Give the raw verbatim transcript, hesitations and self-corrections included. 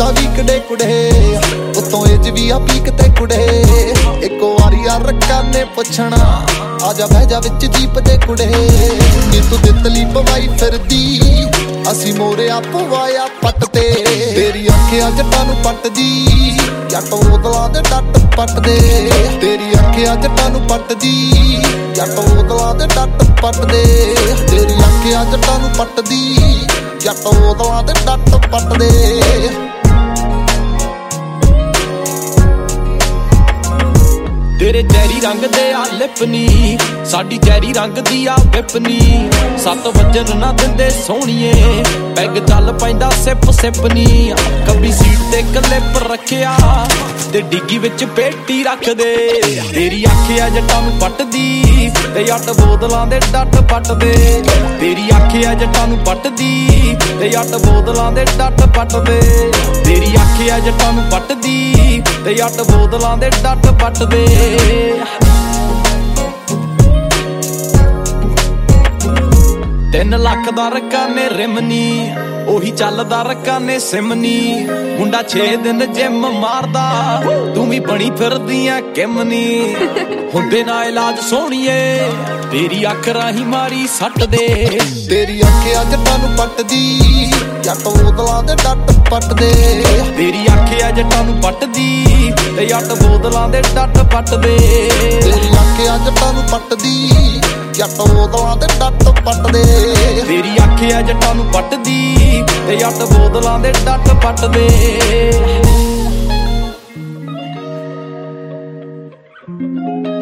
ਦਾ ਵੀ ਕੜੇ ਕੁੜੇ ਉਤੋਂ ਏਜ ਵੀ ਆ ਪੀਕ ਤੇ ਕੁੜੇ ਇੱਕੋ ਵਾਰੀ ਆ ਰੱਖਾਂ ਨੇ ਪੁੱਛਣਾ ਆ ਜਾ ਬਹਿ ਜਾ ਵਿੱਚ ਜੀਪ ਦੇ ਕੁੜੇ ਨੀ ਤੂੰ ਦਿੱਤਲੀ ਪਵਾਈ ਫਿਰਦੀ ਅਸੀਂ ਮੋਰਿਆ ਪਵਾਇਆ ਪੱਟ ਤੇ ਤੇਰੀ ਅੱਖਾਂ ਜੱਟਾਂ ਨੂੰ ਪੱਟਦੀ ਜੱਟ ਉਦਲਾਂ ਦੇ ਡੱਟ ਪੱਟਦੇ ਤੇਰੀ ਅੱਖਾਂ ਜੱਟਾਂ ਨੂੰ ਪੱਟਦੀ ਜੱਟ ਉਦਲਾਂ ਦੇ ਡੱਟ ਪੱਟਦੇ ਤੇਰੀ ਅੱਖਾਂ ਜੱਟਾਂ ਨੂੰ ਪੱਟਦੀ ਜੱਟ ਉਦਲਾਂ ਦੇ ਡੱਟ ਪੱਟਦੇ ਤੇਰੇ ਜੈਰੀ ਰੰਗ ਦੇ ਆ ਲਿਪਨੀ ਸਾਡੀ ਜੈਰੀ ਰੰਗ ਦੀ ਆ ਵਿਪਨੀ ਸੱਤ ਵਜਨ ਨਾ ਦਿੰਦੇ ਸੋਹਣੀਏ ਪੈਗ ਚੱਲ ਪੈਂਦਾ ਸਿਪ ਸਿਪਨੀ ਕੱਬੀ ਸੀਟ ਤੇ ਕਲਿੱਪ ਰੱਖਿਆ ਤੇ ਡਿੱਗੀ ਵਿੱਚ ਪੇਟੀ ਰੱਖਦੇ ਤੇਰੀ ਅੱਖ ਆ ਜੱਟਾਂ ਨੂੰ ਪੱਟਦੀ ਤੇ ਅੱਟ ਬੋਤਲਾਂ ਦੇ ਡੱਟ ਪੱਟਦੇ ਤੇਰੀ ਅੱਖ ਆ ਜੱਟਾਂ ਨੂੰ ਪੱਟਦੀ ਤੇ ਅੱਟ ਬੋਤਲਾਂ ਦੇ ਡੱਟ ਪੱਟਦੇ ਤੇਰੀ ਅੱਖ ਆ ਜੱਟਾਂ ਨੂੰ ਪੱਟਦੀ ਤੇ ਅੱਟ ਬੋਤਲਾਂ ਦੇ ਡੱਟ ਪੱਟਦੇ ਤਿੰਨ ਲੱਖ ਦਾ ਰਕਾਨੇ ਰਿਮਨੀ ਉਹੀ ਚੱਲਦਾ ਰਕਾਨੇ ਸਿਮਨੀ ਮੁੰਡਾ ਛੇ ਦਿਨ ਜਿਮ ਮਾਰਦਾ ਤੂੰ ਵੀ ਬਣੀ ਫਿਰਦੀ ਆ ਕਿਮਨੀ ਹੁੰਦੇ ਨਾ ਇਲਾਜ ਸੋਹਣੀਏ ਤੇਰੀ ਅੱਖ ਰਾਹੀਂ ਮਾਰੀ ਸੱਟ ਦੇ ਤੇਰੀ ਅੱਖ ਆ ਜੱਟਾਂ ਨੂੰ ਪੱਟਦੀ ਜੱਟ ਬੋਤਲਾਂ ਦੇ ਡੱਟ ਪੱਟਦੇ ਤੇਰੀ ਅੱਖ ਆ ਜੱਟਾਂ ਨੂੰ ਪੱਟਦੀ ਤੇ ਅੱਟ ਬੋਤਲਾਂ ਦੇ ਡੱਟ ਪੱਟਦੇ ਤੇਰੀ ਅੱਖ ਆ ਜੱਟਾਂ ਨੂੰ ਪੱਟਦੀ ਜੱਟ ਬੋਤਲਾਂ ਦੇ ਡੱਟ ਪੱਟਦੇ ਤੇਰੀ ਅੱਖ ਆ ਜੱਟਾਂ ਨੂੰ ਪੱਟਦੀ ਤੇ ਅੱਟ ਬੋਤਲਾਂ ਦੇ ਡੱਟ ਪੱਟਦੇ